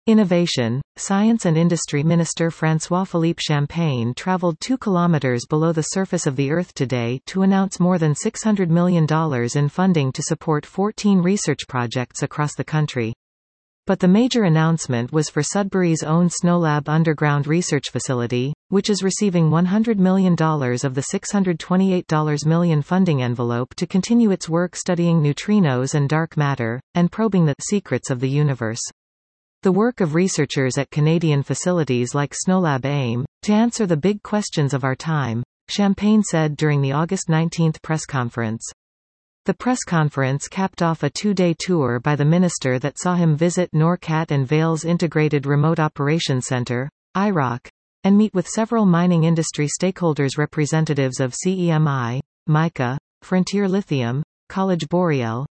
Innovation. Science and Industry Minister François-Philippe Champagne traveled 2 kilometers below the surface of the Earth today to announce more than $600 million in funding to support 14 research projects across the country. But the major announcement was for Sudbury's own SNOLAB underground research facility, which is receiving $100 million of the $628 million funding envelope to continue its work studying neutrinos and dark matter, and probing the secrets of the universe. The work of researchers at Canadian facilities like SNOLAB aim to answer the big questions of our time, Champagne said during the August 19 press conference. The press conference capped off a 2-day tour by the minister that saw him visit NORCAT and Vail's Integrated Remote Operations Center, IROC, and meet with several mining industry stakeholders, representatives of CEMI, Mica, Frontier Lithium, College Boreal,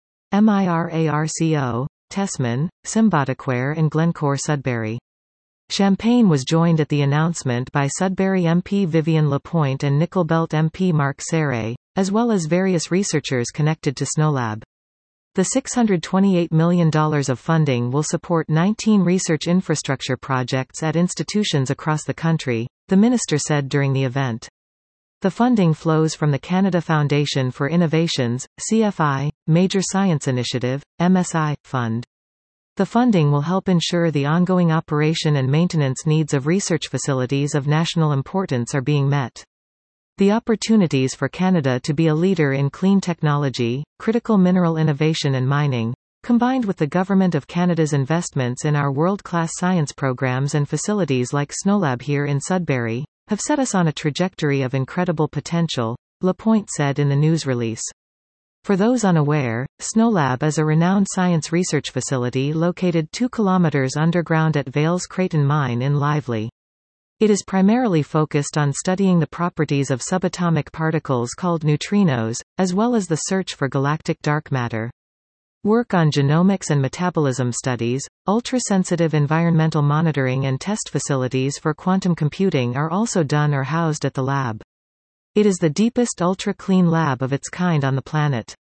MIRARCO, Tessman, Symbiotiquare and Glencore Sudbury. Champagne was joined at the announcement by Sudbury MP Vivian Lapointe and Nickel Belt MP Mark Serre, as well as various researchers connected to SNOLAB. The $628 million of funding will support 19 research infrastructure projects at institutions across the country, the minister said during the event. The funding flows from the Canada Foundation for Innovations, CFI, Major Science Initiative, MSI, Fund. The funding will help ensure the ongoing operation and maintenance needs of research facilities of national importance are being met. The opportunities for Canada to be a leader in clean technology, critical mineral innovation and mining, combined with the Government of Canada's investments in our world-class science programs and facilities like SNOLAB here in Sudbury, have set us on a trajectory of incredible potential, Lapointe said in the news release. For those unaware, SNOLAB is a renowned science research facility located 2 kilometers underground at Vail's Creighton Mine in Lively. It is primarily focused on studying the properties of subatomic particles called neutrinos, as well as the search for galactic dark matter. Work on genomics and metabolism studies, ultra-sensitive environmental monitoring and test facilities for quantum computing are also done or housed at the lab. It is the deepest ultra-clean lab of its kind on the planet.